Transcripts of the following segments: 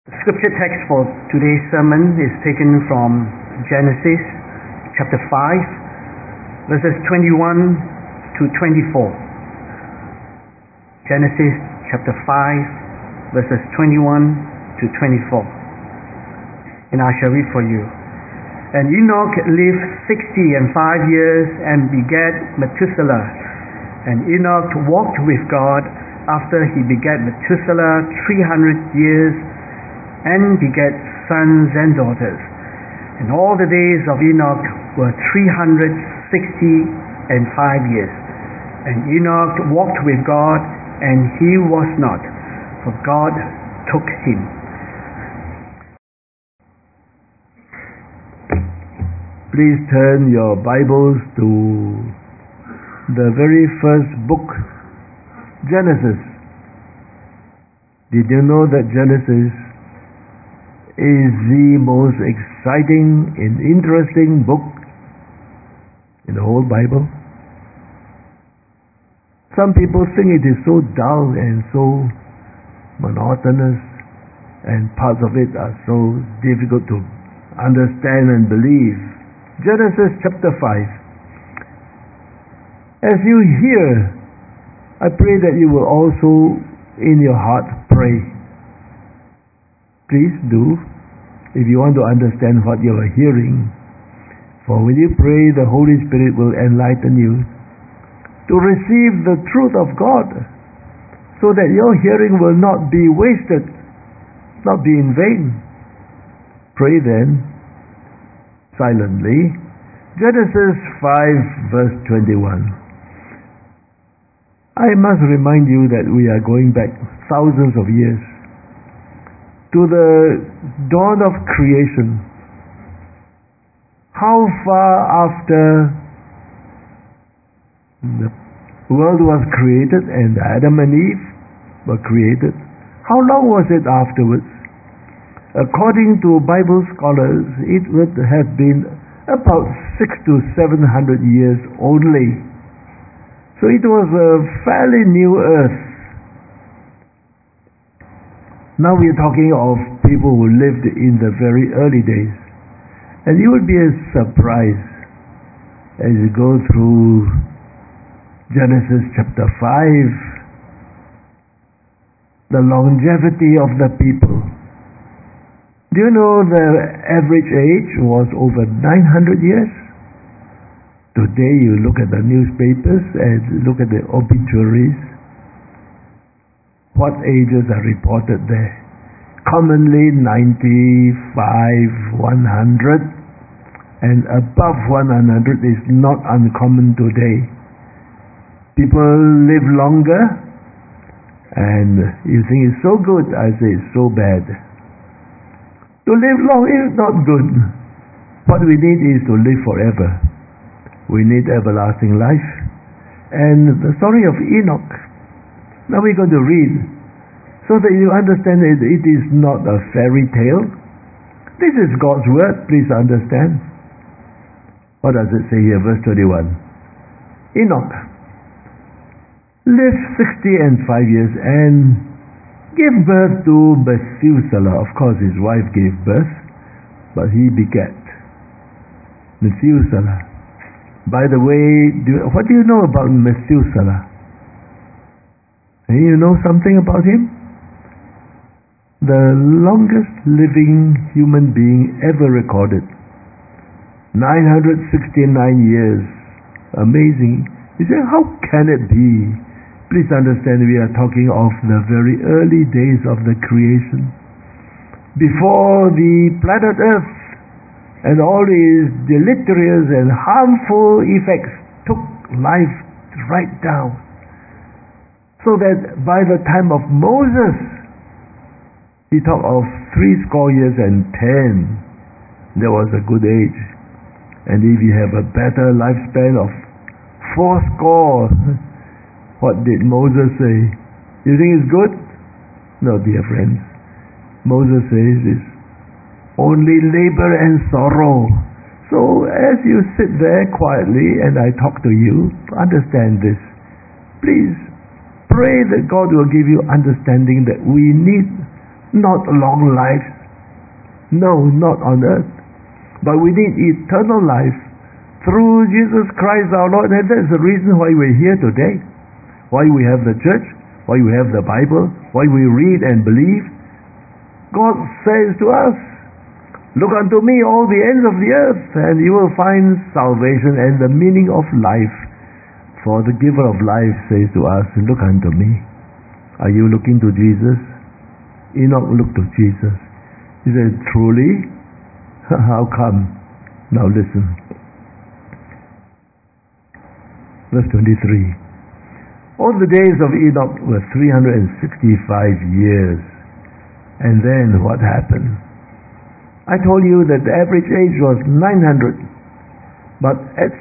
Scripture text for today's sermon is taken from Genesis chapter 5, verses 21 to 24. Genesis chapter 5, verses 21 to 24. And I shall read for you. And Enoch lived 65 years and begat Methuselah. And Enoch walked with God after he begat Methuselah 300 years and begat sons and daughters. And all the days of Enoch were 365 years. And Enoch walked with God, and he was not, for God took him. Please turn your Bibles to the very first book, Genesis. Did you know that Genesis is the most exciting and interesting book in the whole Bible? Some people think it is so dull and so monotonous, and parts of it are so difficult to understand and believe. Genesis chapter 5. As you hear, I pray that you will also in your heart pray. Please do, if you want to understand what you are hearing. For when you pray, the Holy Spirit will enlighten you to receive the truth of God, so that your hearing will not be wasted, not be in vain. Pray then, silently. Genesis 5 verse 21. I must remind you that we are going back thousands of years to the dawn of creation. How far after the world was created and Adam and Eve were created, how long was it afterwards? According to Bible scholars, it would have been about 600 to 700 years only. So it was a fairly new earth. Now we are talking of people who lived in the very early days. And you would be surprised as you go through Genesis chapter 5, the longevity of the people. Do you know the average age was over 900 years? Today you look at the newspapers and look at the obituaries. What ages are reported there? Commonly 95, 100, and above 100 is not uncommon today. People live longer, and you think it's so good, I say it's so bad. To live long is not good. What we need is to live forever. We need everlasting life. And the story of Enoch, now we're going to read, so that you understand that it is not a fairy tale. This is God's word, please understand. What does it say here, verse 21? Enoch lived 65 years and gave birth to Methuselah. Of course, his wife gave birth, but he begat Methuselah. By the way, what do you know about Methuselah? You know something about him? The longest living human being ever recorded. 969 years. Amazing. You say, how can it be? Please understand, we are talking of the very early days of the creation. Before the planet Earth and all its deleterious and harmful effects took life right down. So that by the time of Moses, he talked of 70 years and 10. There was a good age. And if you have a better lifespan of 80, what did Moses say? You think it's good? No, dear friends. Moses says it's only labor and sorrow. So as you sit there quietly and I talk to you, understand this. Please pray that God will give you understanding that we need not long life. No, not on earth. But we need eternal life through Jesus Christ our Lord. And that's the reason why we're here today. Why we have the church, why we have the Bible, why we read and believe. God says to us, look unto me all the ends of the earth, and you will find salvation and the meaning of life. For the giver of life says to us, look unto me. Are you looking to Jesus? Enoch looked to Jesus. He said, truly? How come? Now listen. Verse 23. All the days of Enoch were 365 years. And then what happened? I told you that the average age was 900. But at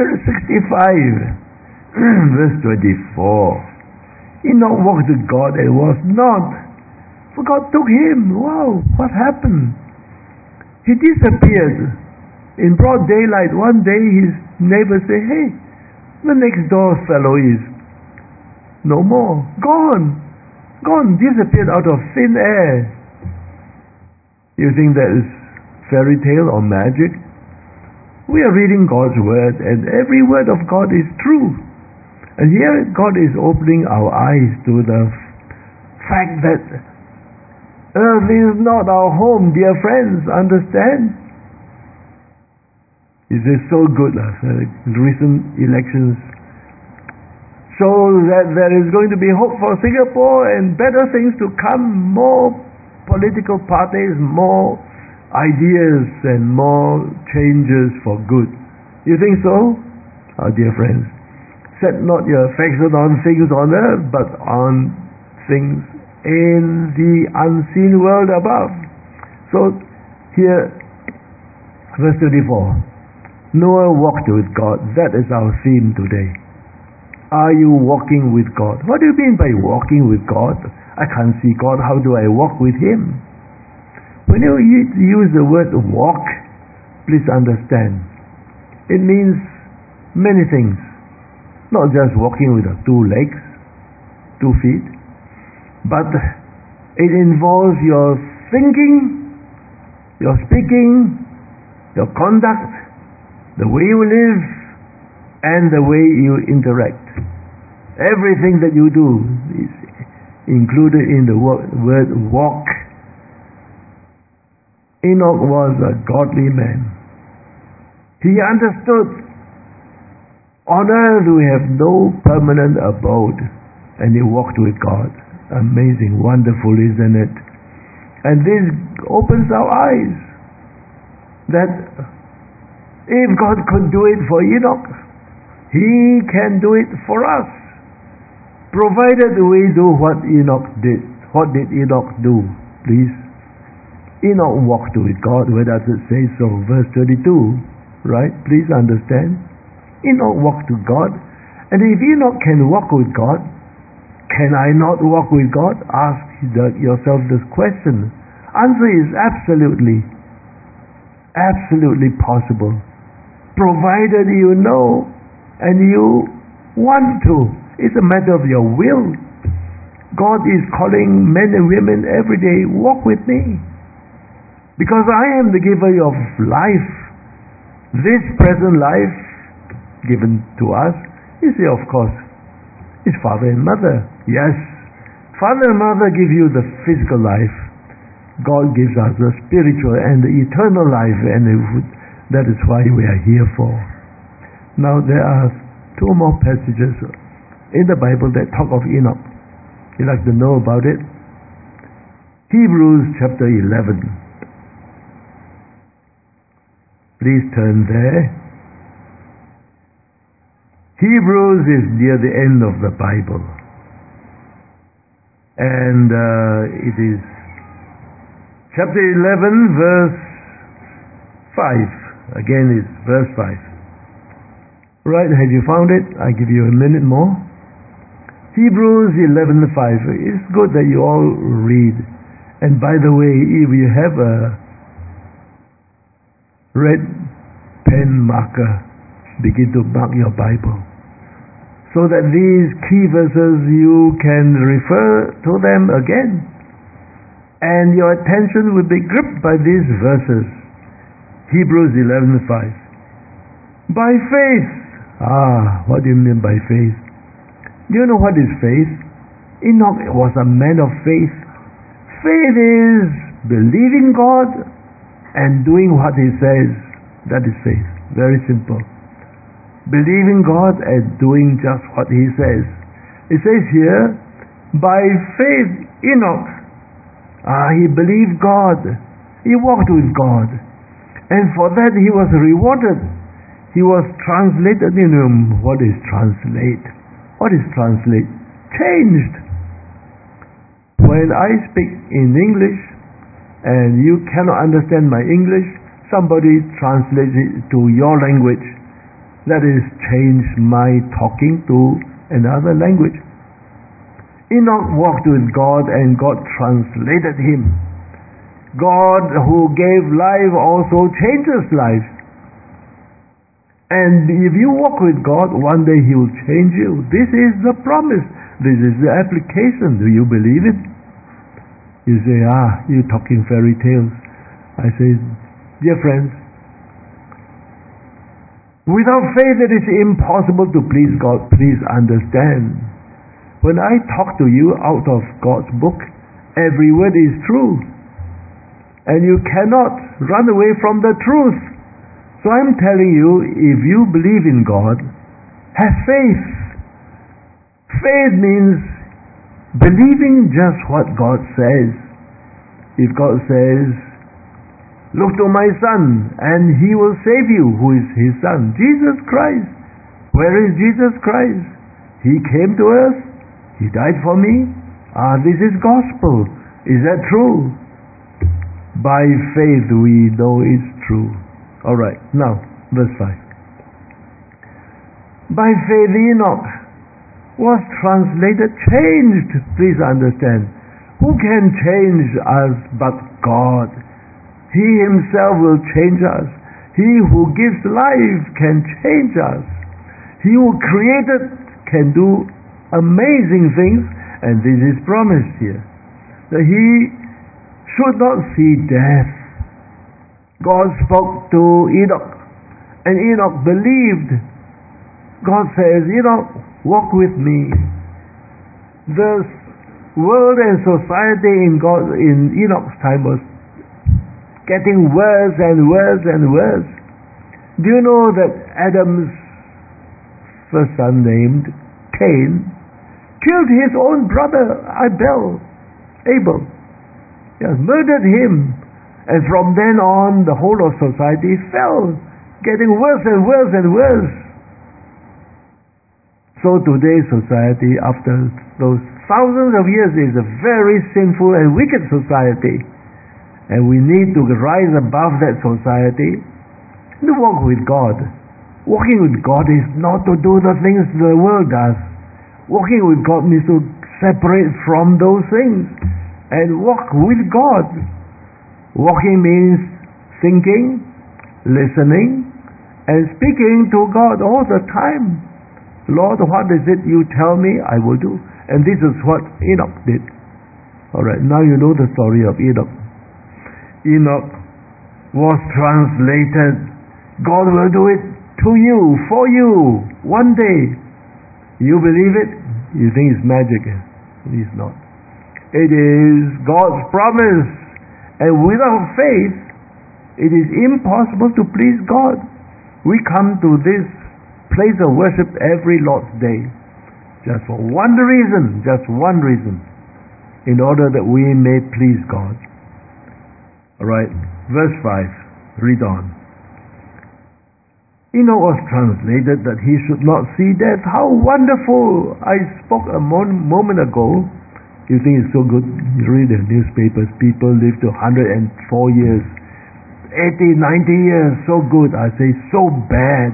365, verse 24, Enoch walked with God and was not. For God took him. Wow, what happened? He disappeared. In broad daylight, one day his neighbor said, hey, the next door fellow is no more. Gone, disappeared out of thin air. You think that is fairy tale or magic? We are reading God's word, and every word of God is true. And here God is opening our eyes to the fact that earth is not our home, dear friends. Understand? Is this so good? Recent elections show that there is going to be hope for Singapore and better things to come, more political parties, more ideas and more changes for good. You think so? Our dear friends, set not your affection on things on earth, but on things in the unseen world above. So here, verse 24, Noah walked with God. That is our theme today. Are you walking with God? What do you mean by walking with God? I can't see God. How do I walk with Him? When you use the word walk, please understand, it means many things. Not just walking with 2 legs, 2 feet, but it involves your thinking, your speaking, your conduct, the way you live, and the way you interact. Everything that you do is included in the word walk. Enoch was a godly man. He understood on earth we have no permanent abode, and he walked with God. Amazing, wonderful, isn't it? And this opens our eyes that if God could do it for Enoch, He can do it for us, provided we do what Enoch did. What did Enoch do, please? Enoch walked with God. Where does it say so? Verse 32, right? Please understand. Enoch walked with God. And if Enoch can walk with God, can I not walk with God? Ask yourself this question. Answer is absolutely possible, provided you know and you want to. It's a matter of your will. God is calling men and women every day, walk with me, because I am the giver of life. This present life given to us is, of course, is father and mother. Yes, father and mother give you the physical life. God gives us the spiritual and the eternal life, and that is why we are here for. Now there are 2 more passages in the Bible that talk of Enoch. You'd like to know about it? Hebrews chapter 11. Please turn there. Hebrews is near the end of the Bible, and it is chapter 11 verse 5. Again it's verse 5. Right, have you found it? I give you a minute more. Hebrews 11:5. It's good that you all read. And by the way, if you have a red pen marker, begin to mark your Bible, so that these key verses you can refer to them again. and your attention will be gripped by these verses. Hebrews 11:5. By faith. What do you mean by faith? Do you know what is faith? Enoch was a man of faith. Faith is believing God and doing what He says. That is faith. Very simple. Believing God and doing just what He says. It says here, by faith Enoch, he believed God. He walked with God. And for that he was rewarded. He was translated in him. What is translate? What is translate? Changed. When I speak in English and you cannot understand my English, somebody translates it to your language. That is, change my talking to another language. Enoch walked with God and God translated him. God who gave life also changes life. And if you walk with God, one day He will change you. This is the promise. This is the application. Do you believe it? You say, you're talking fairy tales. I say, dear friends, without faith it is impossible to please God. Please understand. When I talk to you out of God's book, every word is true. And you cannot run away from the truth. So I'm telling you, if you believe in God, have faith. Faith means believing just what God says. If God says, look to my Son, and He will save you. Who is His Son? Jesus Christ. Where is Jesus Christ? He came to earth. He died for me. This is gospel. Is that true? By faith we know it's true. Alright, now, verse 5. By faith Enoch was translated, changed. Please understand. Who can change us but God? He Himself will change us. He who gives life can change us. He who created can do amazing things, and this is promised here. That He should not see death. God spoke to Enoch, and Enoch believed. God says, Enoch, walk with me. The world and society in Enoch's time was getting worse and worse and worse. Do you know that Adam's first son, named Cain, killed his own brother Abel? Yes, murdered him. And from then on, the whole of society fell, getting worse and worse and worse. So today's society, after those thousands of years, is a very sinful and wicked society. And we need to rise above that society and walk with God. Walking with God is not to do the things the world does. Walking with God means to separate from those things and walk with God. Walking means thinking, listening, and speaking to God all the time. Lord, what is it you tell me? I will do. And this is what Enoch did. Alright, now you know the story of Enoch. Enoch was translated. God will do it to you, for you, one day. You believe it? You think it's magic. It is not. It is God's promise. And without faith, it is impossible to please God. We come to this place of worship every Lord's Day just for one reason, in order that we may please God. Alright, verse 5, read on. Enoch was translated that he should not see death. How wonderful! I spoke a moment ago. You think it's so good? You read the newspapers, people live to 104 years, 80, 90 years, so good. I say, so bad.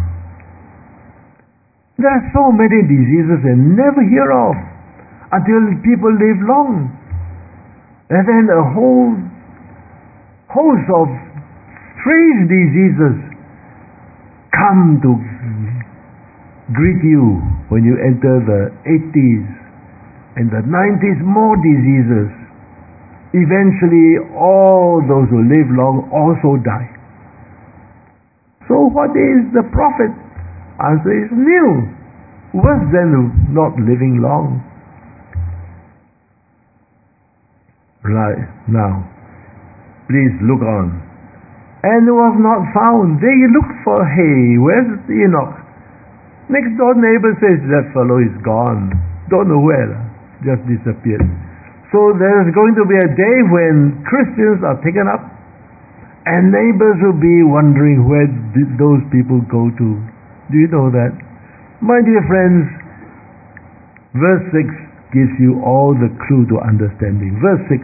There are so many diseases I never hear of until people live long. And then a whole host of strange diseases come to greet you when you enter the 80s. In the 90s, more diseases. eventually all those who live long also die. So what is the profit? Answer is nil. Worse than not living long. Right, now, please look on. And was not found. They looked for, hey, where's Enoch? Next door neighbor says, that fellow is gone. Don't know where, just disappeared. So there's going to be a day when Christians are taken up, and neighbors will be wondering, where did those people go to? Do you know that? My dear friends, verse 6 gives you all the clue to understanding. Verse 6.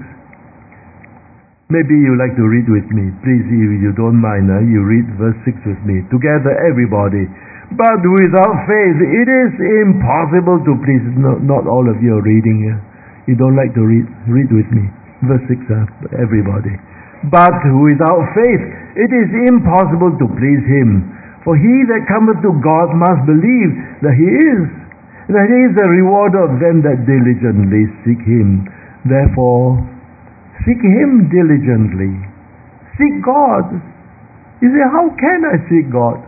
Maybe you like to read with me. Please, if you don't mind, you read verse 6 with me. Together, everybody. But without faith, it is impossible to please. Not all of you are reading. You don't like to read. Read with me. Verse 6, everybody. But without faith, it is impossible to please Him. For he that cometh to God must believe that He is, and that He is the rewarder of them that diligently seek Him. Therefore, seek Him diligently. Seek God. You say, how can I seek God?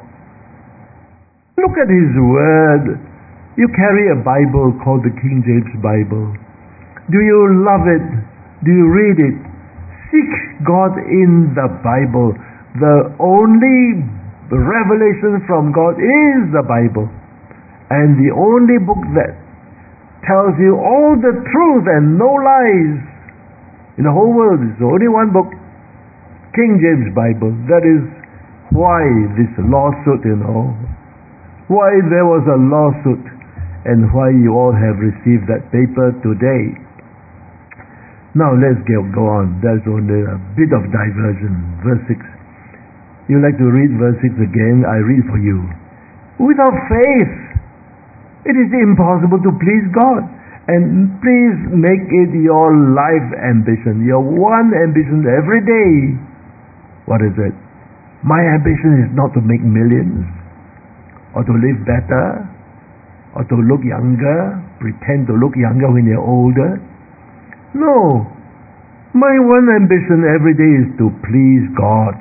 Look at His Word. You carry a Bible called the King James Bible. Do you love it? Do you read it? Seek God in the Bible. The only revelation from God is the Bible. And the only book that tells you all the truth and no lies in the whole world is only one book, King James Bible. That is why this lawsuit, why there was a lawsuit, and why you all have received that paper today. Now let's go on. There's only a bit of diversion. Verse 6. You like to read verse 6 again? I read for you. Without faith, it is impossible to please God. And please make it your life ambition, your one ambition every day. What is it? My ambition is not to make millions, or to live better, or to look younger, pretend to look younger when you're older. No. My one ambition every day is to please God.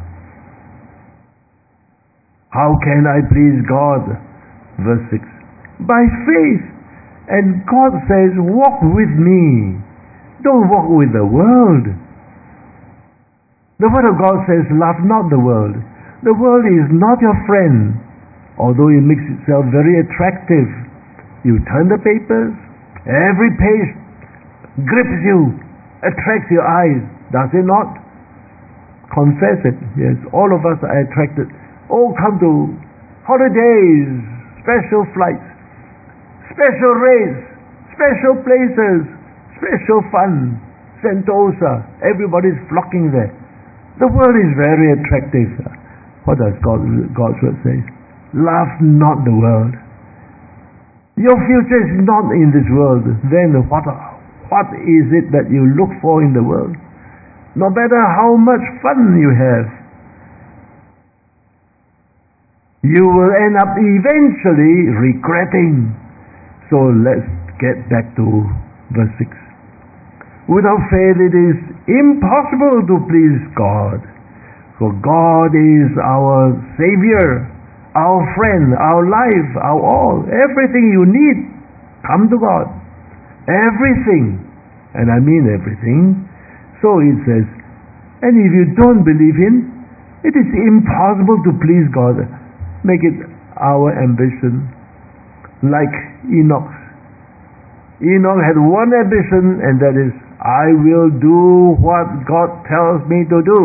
How can I please God? Verse 6. By faith. And God says, walk with me. Don't walk with the world. The Word of God says, love not the world. The world is not your friend, although it makes itself very attractive. You turn the papers, every page grips you, attracts your eyes. Does it not? Confess it. Yes, all of us are attracted. Oh, come to holidays, special flights, special rates, special places, special fun, Sentosa. Everybody's flocking there. The world is very attractive. What does God's word say? Love not the world. Your future is not in this world. Then what is it that you look for in the world? No matter how much fun you have, you will end up eventually regretting. So let's get back to verse 6. Without faith it is impossible to please God. For God is our Savior, our friend, our life, our all. Everything you need, come to God. Everything. And I mean everything. So it says, and if you don't believe Him, it is impossible to please God. Make it our ambition. Like Enoch. Enoch had one ambition, and that is, I will do what God tells me to do.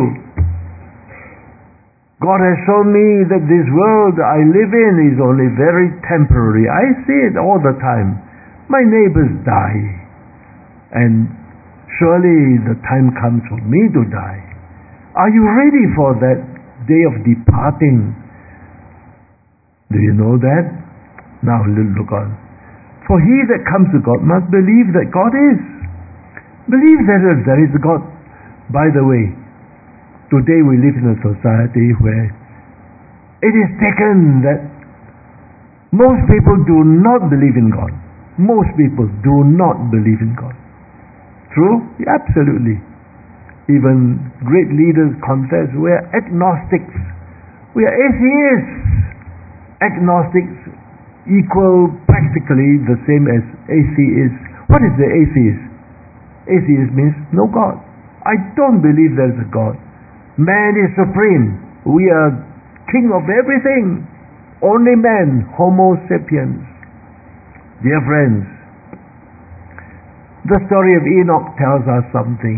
God has shown me that this world I live in is only very temporary. I see it all the time. My neighbors die, and surely the time comes for me to die. Are you ready for that day of departing? Do you know that? Now look on. For he that comes to God must believe that God is. Believe that there is a God. By the way, today we live in a society where it is taken that most people do not believe in God. Most people do not believe in God. True? Absolutely. Even great leaders confess we are agnostics. We are atheists. Agnostics equal practically the same as atheists. What is the atheist? Atheist means no God. I don't believe there is a God. Man is supreme. We are king of everything. Only man, Homo sapiens. Dear friends, the story of Enoch tells us something.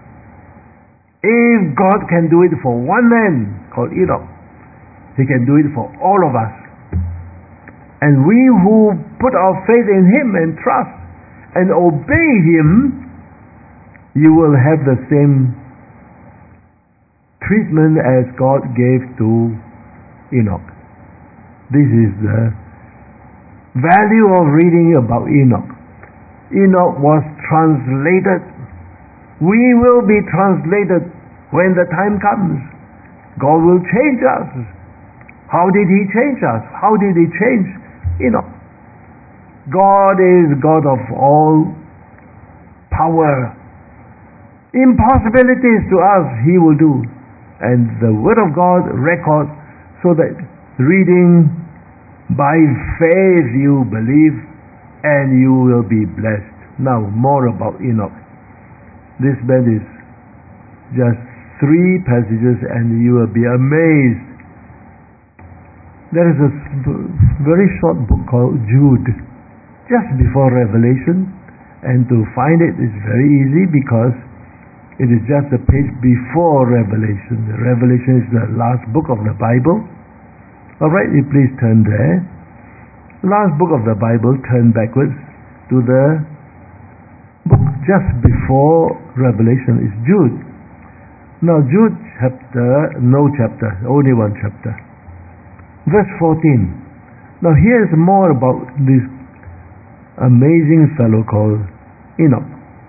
If God can do it for one man called Enoch, He can do it for all of us. And we who put our faith in Him and trust and obey Him, you will have the same treatment as God gave to Enoch. This is the value of reading about Enoch. Enoch was translated. We will be translated when the time comes. God will change us. How did He change us? How did He change Enoch? God is God of all power. Impossibilities to us He will do. And the Word of God records, so that reading by faith you believe and you will be blessed. Now more about Enoch. This man is just 3 passages and you will be amazed. There is a very short book called Jude, just before Revelation, and to find it is very easy because it is just a page before Revelation. Revelation is the last book of the Bible. Alright, you please turn there. Last book of the Bible, turn backwards to the book just before Revelation is Jude. Now Jude chapter, no chapter, only one chapter. Verse 14. Now here's more about this amazing fellow called Enoch.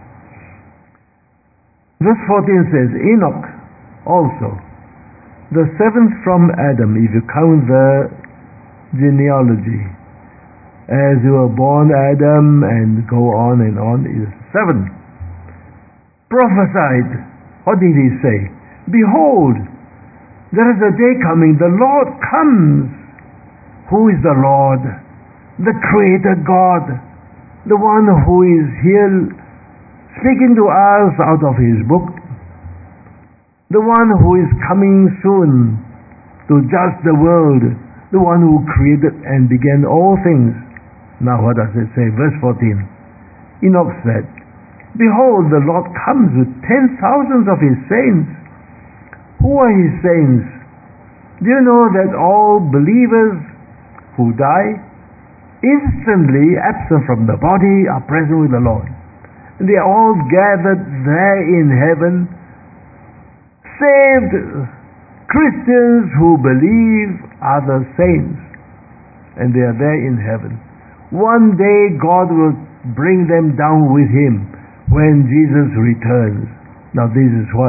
Verse 14 says, Enoch also, the 7th from Adam, if you count the genealogy, as you were born Adam and go on, is 7. Prophesied. What did he say? Behold, there is a day coming, the Lord comes. Who is the Lord? The Creator God, the one who is here speaking to us out of His book, the one who is coming soon to judge the world, the one who created and began all things. Now what does it say? Verse 14. Enoch said, Behold, the Lord comes with 10,000s of His saints. Who are His saints? Do you know that all believers who die, instantly absent from the body, are present with the Lord? They are all gathered there in heaven, saved Christians who believe are the saints, and they are there in heaven. One day God will bring them down with Him when Jesus returns. Now this is what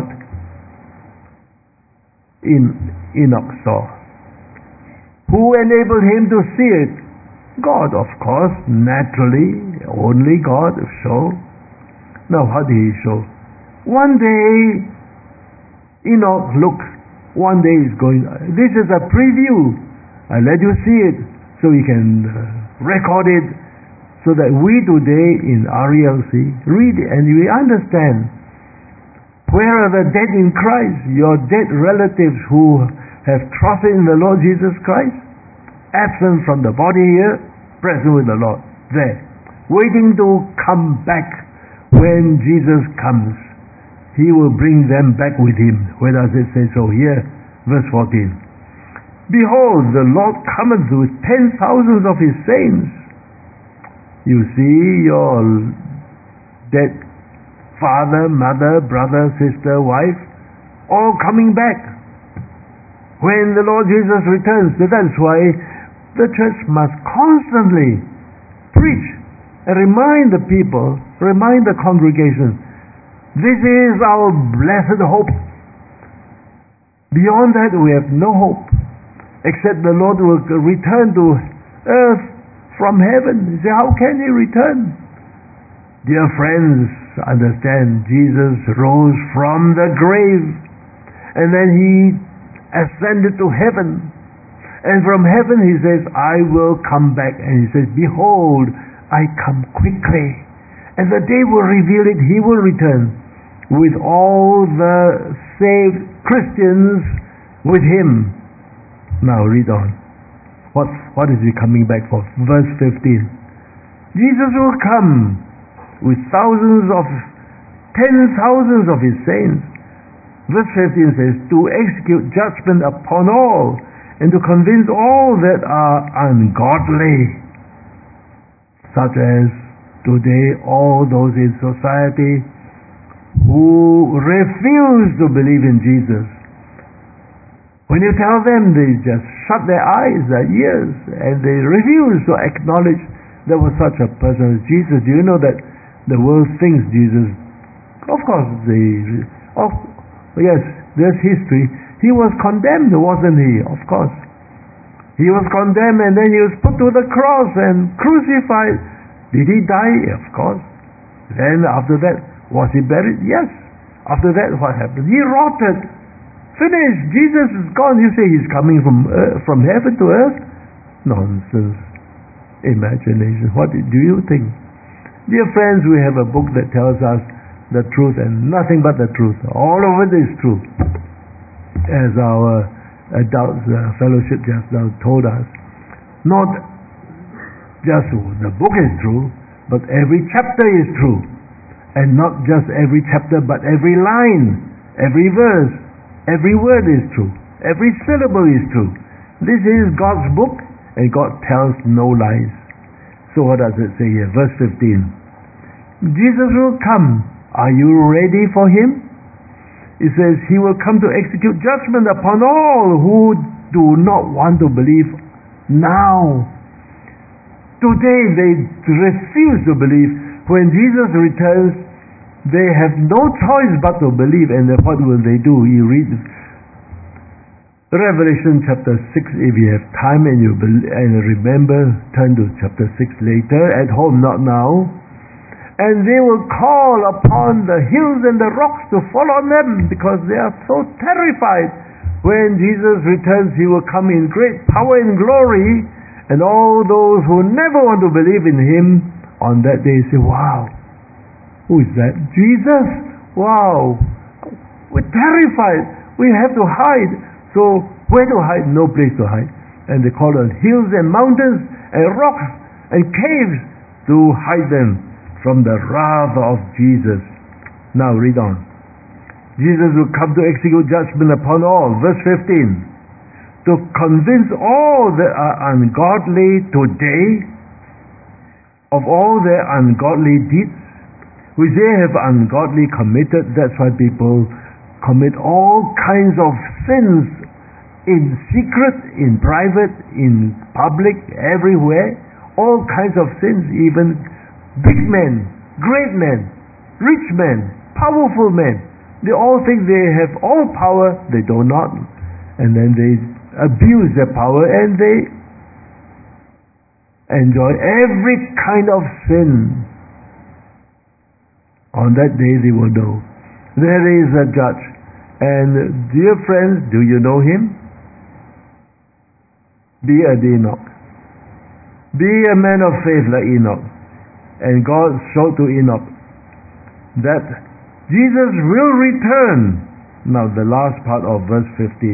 Enoch saw. Who enabled him to see it? God, of course, naturally, only God show. Now how did He show? One day Enoch, look, one day is going. This is a preview. I let you see it so you can record it, so that we today in RELC read it and we understand. Where are the dead in Christ? Your dead relatives who have trusted in the Lord Jesus Christ, absent from the body here, present with the Lord, there, waiting to come back. When Jesus comes, He will bring them back with Him. Where does it say so? Here, verse 14. Behold, the Lord cometh with 10,000s of His saints. You see your dead father, mother, brother, sister, wife, all coming back when the Lord Jesus returns. So that's why the church must constantly preach and remind the people, remind the congregation, this is our blessed hope. Beyond that we have no hope, except the Lord will return to earth from heaven. You say, how can He return? Dear friends, understand, Jesus rose from the grave, and then he ascended to heaven. And from heaven he says, I will come back. And he says, behold, I come quickly. And the day will reveal it, he will return with all the saved Christians with him. Now read on. What is he coming back for? Verse 15. Jesus will come with tens thousands of his saints. Verse 15 says, to execute judgment upon all, and to convince all that are ungodly, such as today all those in society who refuse to believe in Jesus. When you tell them, they just shut their eyes, their ears, and they refuse to acknowledge there was such a person as Jesus. Do you know that the world thinks Jesus, of course, yes, there's history. He was condemned, wasn't he? Of course. He was condemned, and then he was put to the cross and crucified. Did he die? Of course. Then after that, was he buried? Yes. After that, what happened? He rotted. Finished. Jesus is gone. You say he's coming from heaven to earth? Nonsense. Imagination. What do you think? Dear friends, we have a book that tells us the truth and nothing but the truth. All of it is true. As our adults fellowship just now told us, not just the book is true, but every chapter is true. And not just every chapter, but every line, every verse, every word is true. Every syllable is true. This is God's book, and God tells no lies. So what does it say here? Verse 15. Jesus will come. Are you ready for him? It says he will come to execute judgment upon all who do not want to believe now. Today they refuse to believe. When Jesus returns, they have no choice but to believe. And then what will they do? You read Revelation chapter 6 if you have time and remember, turn to chapter 6 later, at home, not now. And they will call upon the hills and the rocks to fall on them, because they are so terrified. When Jesus returns, he will come in great power and glory, and all those who never want to believe in him on that day say, wow, who is that? Jesus? Wow, we're terrified. We have to hide. So where to hide? No place to hide. And they call on hills and mountains and rocks and caves to hide them from the wrath of Jesus. Now read on. Jesus will come to execute judgment upon all. Verse 15. To convince all that are ungodly today of all their ungodly deeds which they have ungodly committed. That's why people commit all kinds of sins in secret, in private, in public, everywhere. All kinds of sins, even big men, great men, rich men, powerful men. They all think they have all power. They do not. And then they abuse their power and they enjoy every kind of sin. On that day they will know. There is a judge. And dear friends, do you know him? Be a Enoch. Be a man of faith like Enoch. And God showed to Enoch that Jesus will return. Now the last part of verse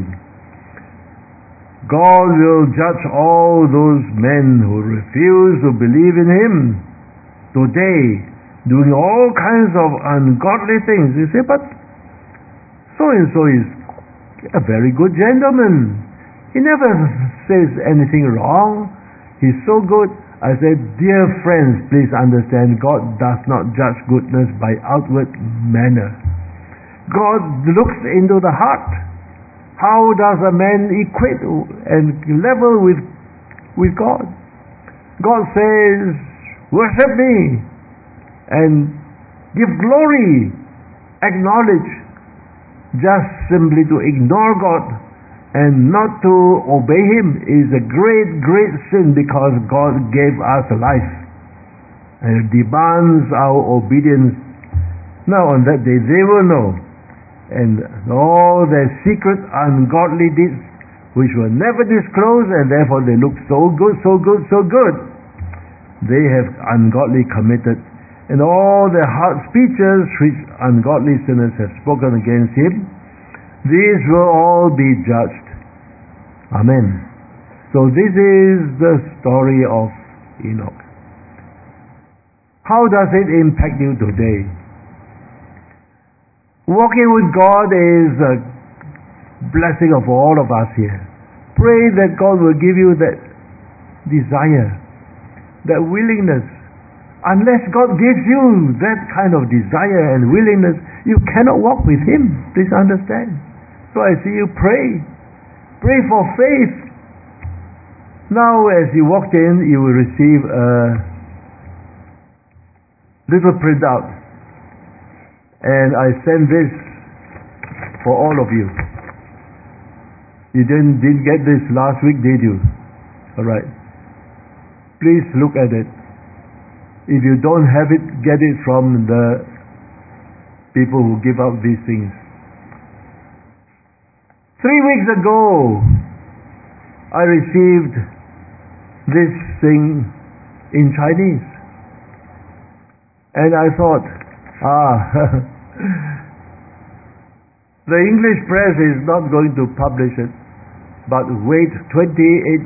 15. God will judge all those men who refuse to believe in him today, doing all kinds of ungodly things. You say, but so-and-so is a very good gentleman. He never says anything wrong. He's so good. I said, dear friends, please understand, God does not judge goodness by outward manner. God looks into the heart. How does a man equate and level with God? God says, worship me and give glory, acknowledge. Just simply to ignore God and not to obey him is a great, great sin, because God gave us life. and demands our obedience. Now on that day they will know, and all their secret ungodly deeds, which were never disclosed, and therefore they look so good, so good, so good, they have ungodly committed, and all their hard speeches which ungodly sinners have spoken against him, these will all be judged. Amen. So this is the story of Enoch. How does it impact you today? Walking with God is a blessing of all of us here. Pray that God will give you that desire, that willingness. Unless God gives you that kind of desire and willingness, you cannot walk with Him. Please understand. So I see you pray. Pray for faith. Now as you walked in, you will receive a little printout. And I send this for all of you. You didn't get this last week, did you? Alright. Please look at it. If you don't have it, get it from the people who give out these things. 3 weeks ago, I received this thing in Chinese. And I thought, the English press is not going to publish it, but wait 25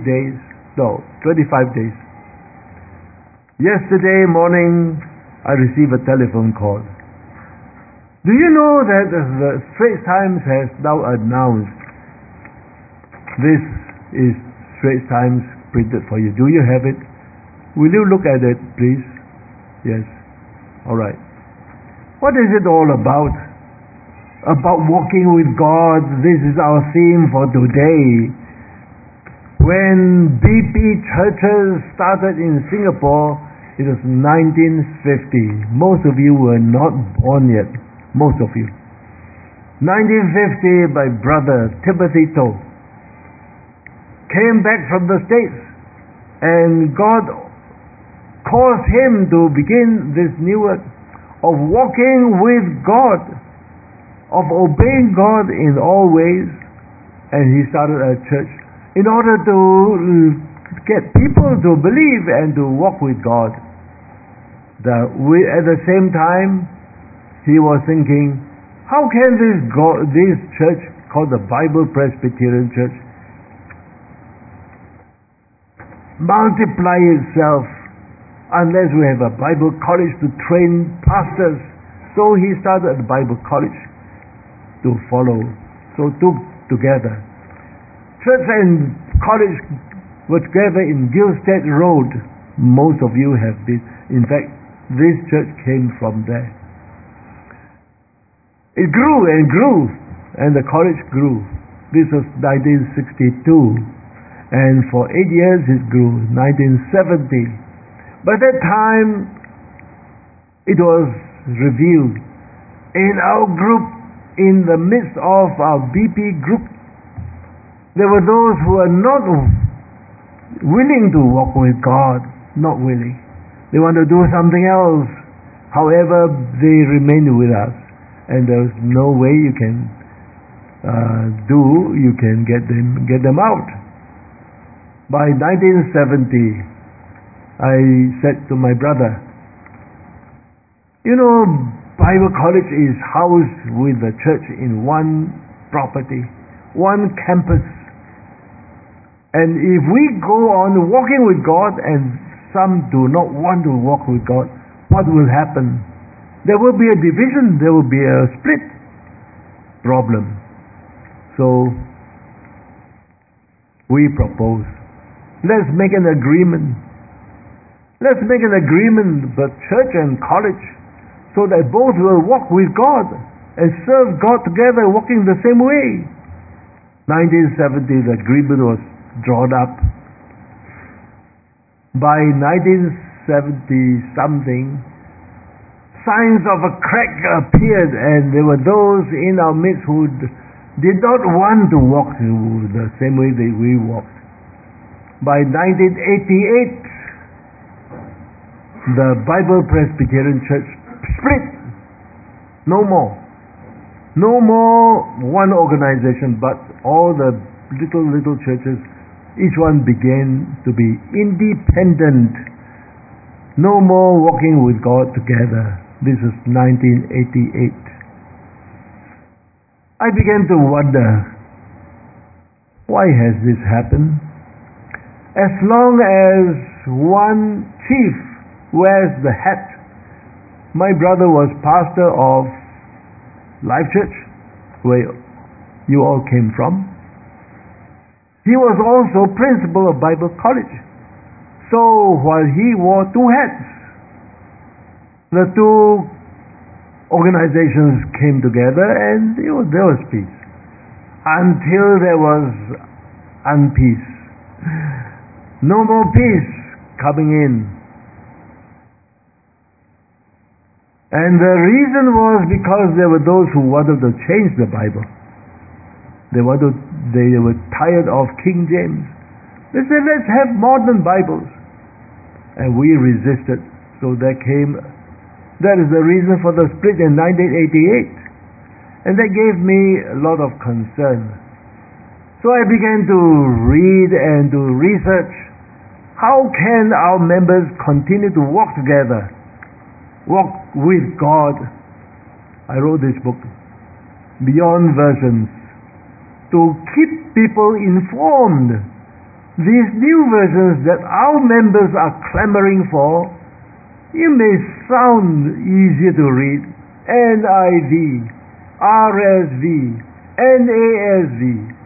days. Yesterday morning, I received a telephone call. Do you know that the Straits Times has now announced this is Straits Times printed for you? Do you have it? Will you look at it, please? Yes. All right. What is it all about? About walking with God. This is our theme for today. When BP churches started in Singapore, it was 1950. Most of you were not born yet. Most of you. 1950, my brother Timothy Toh came back from the States, and God caused him to begin this new work of walking with God, of obeying God in all ways, and he started a church in order to get people to believe and to walk with God. At the same time, he was thinking, how can this church called the Bible Presbyterian Church multiply itself unless we have a Bible college to train pastors? So he started a Bible college to follow. So together. Church and college were together in Gilstead Road. Most of you have been. In fact, this church came from there. It grew and grew, and the college grew. This was 1962. And for 8 years it grew, 1970. By that time, it was revealed in our group, in the midst of our BP group, there were those who were not willing to walk with God, not willing. They want to do something else. However, they remained with us, and there was no way you can get them out. By 1970, I said to my brother, you know, Bible college is housed with the church in one property, one campus. And if we go on walking with God and some do not want to walk with God, what will happen? There will be a division, there will be a split problem. So we propose, let's make an agreement. Let's make an agreement with church and college so that both will walk with God and serve God together, walking the same way. 1970, the agreement was drawn up. By 1970 something, signs of a crack appeared, and there were those in our midst who did not want to walk the same way that we walked. By 1988, the Bible Presbyterian Church split. No more. No more one organization, but all the little churches, each one began to be independent. No more walking with God together. This is 1988. I began to wonder, why has this happened? As long as one chief wears the hat, my brother was pastor of Life Church, where you all came from. He was also principal of Bible College. So while he wore two hats, the two organizations came together and there was peace. Until there was unpeace. No more peace coming in. And the reason was because there were those who wanted to change the Bible. They were tired of King James. They said, let's have modern Bibles. And we resisted. So that is the reason for the split in 1988. And that gave me a lot of concern. So I began to read and to research. How can our members continue to walk together? Walk with God. I wrote this book, Beyond Versions, to keep people informed. These new versions that our members are clamoring for, you may sound easier to read. NIV, RSV, NASV,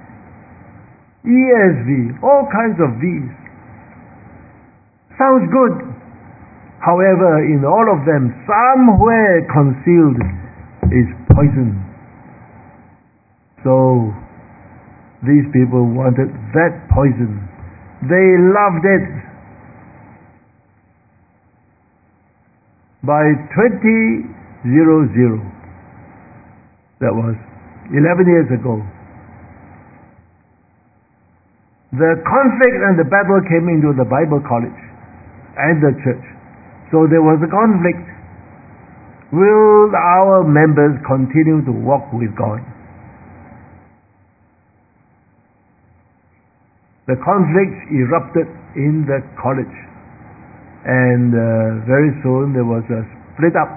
ESV, all kinds of V's. Sounds good. However, in all of them, somewhere concealed is poison. So, these people wanted that poison. They loved it. By 2000, that was 11 years ago, the conflict and the battle came into the Bible College and the church. So there was a conflict. Will our members continue to walk with God? The conflict erupted in the college, and very soon there was a split up.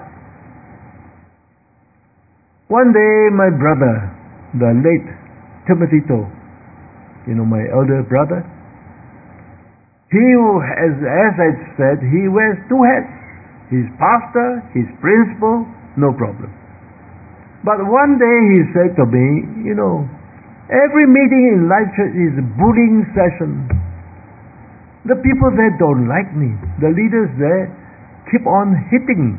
One day my brother, the late Timothy To, my elder brother, as I said, he wears two hats. He's pastor, he's principal, no problem. But one day he said to me, every meeting in Life Church is a bullying session. The people there don't like me. The leaders there keep on hitting.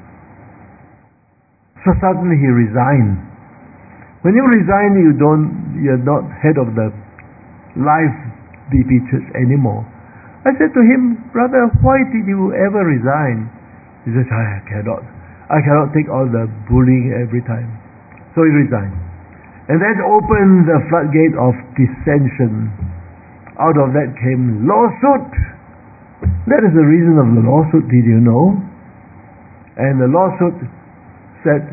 So suddenly he resigned. When you resign, you're not head of the Life BP Church anymore. I said to him, brother, why did you ever resign? He says, I cannot take all the bullying every time. So he resigned. And that opened the floodgate of dissension. Out of that came lawsuit. That is the reason of the lawsuit, did you know? And the lawsuit said,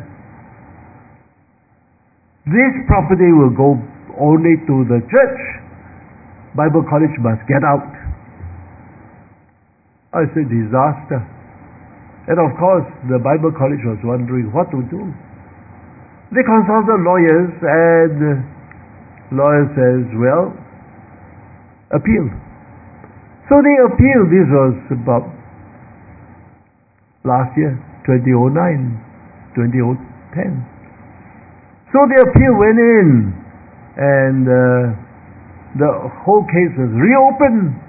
this property will go only to the church. Bible College must get out. I said, disaster. And of course, the Bible College was wondering what to do. They consulted lawyers, and the lawyer says, well, appeal. So they appealed. This was about last year, 2009, 2010. So the appeal went in, and the whole case was reopened.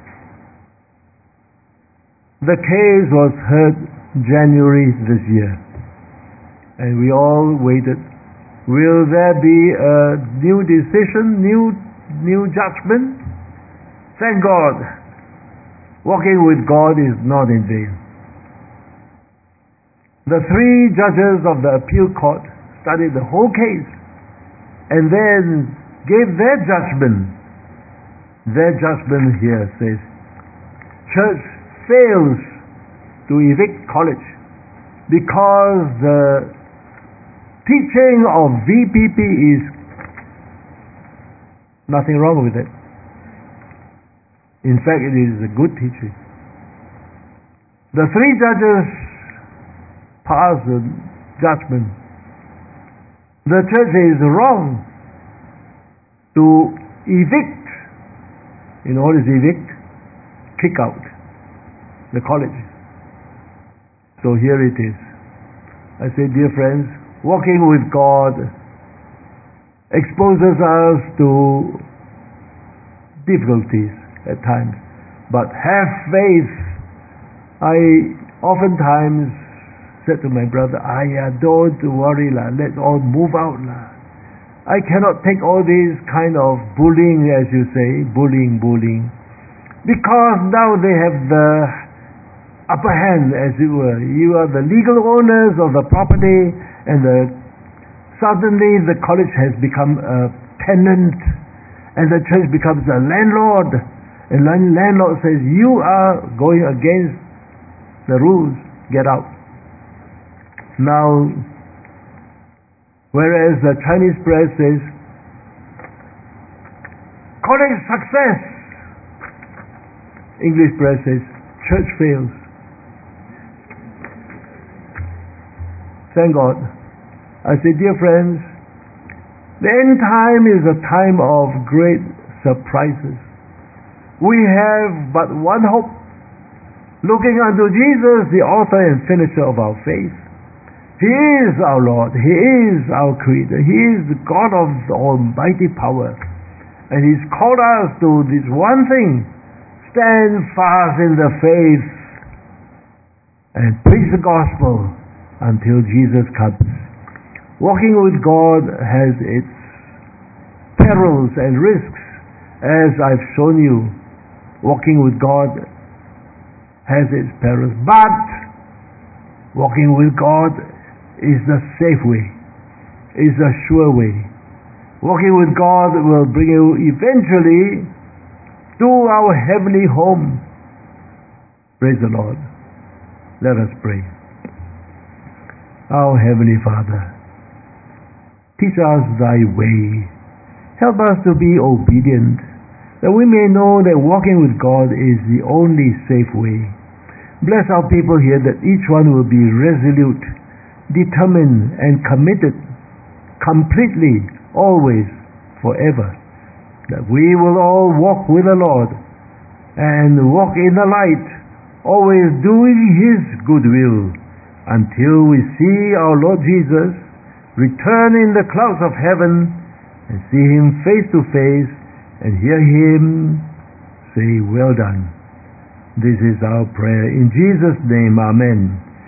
The case was heard January this year, and we all waited. Will there be a new decision, new judgment? Thank God. Walking with God is not in vain. The three judges of the appeal court studied the whole case and then gave their judgment. Their judgment here says, church fails to evict college because the teaching of VPP is nothing wrong with it. In fact, it is a good teaching. The three judges passed a judgment. The church is wrong to evict. You know what is evict? Kick out the college. So here it is. I say, dear friends, walking with God exposes us to difficulties at times, but have faith. I oftentimes said to my brother, don't worry lah, let's all move out lah. I cannot take all these kind of bullying, as you say, bullying, because now they have the upper hand, as it were. You are the legal owners of the property, and suddenly the college has become a tenant, and the church becomes a landlord, and the landlord says, you are going against the rules, get out. Now, whereas the Chinese press says, college success, English press says, church fails. Thank God. I say, dear friends, the end time is a time of great surprises. We have but one hope, looking unto Jesus, the author and finisher of our faith. He is our Lord. He is our Creator. He is the God of the almighty power. And He's called us to this one thing: stand fast in the faith and preach the gospel until Jesus comes. Walking with God has its perils and risks, as I've shown you. Walking with God has its perils, but walking with God is the safe way, is the sure way. Walking with God will bring you eventually to our heavenly home. Praise the Lord. Let us pray. Our Heavenly Father, teach us Thy way. Help us to be obedient, that we may know that walking with God is the only safe way. Bless our people here, that each one will be resolute, determined, and committed completely, always, forever, that we will all walk with the Lord and walk in the light, always doing His good will, until we see our Lord Jesus return in the clouds of heaven and see Him face to face and hear Him say, well done. This is our prayer. In Jesus' name, amen.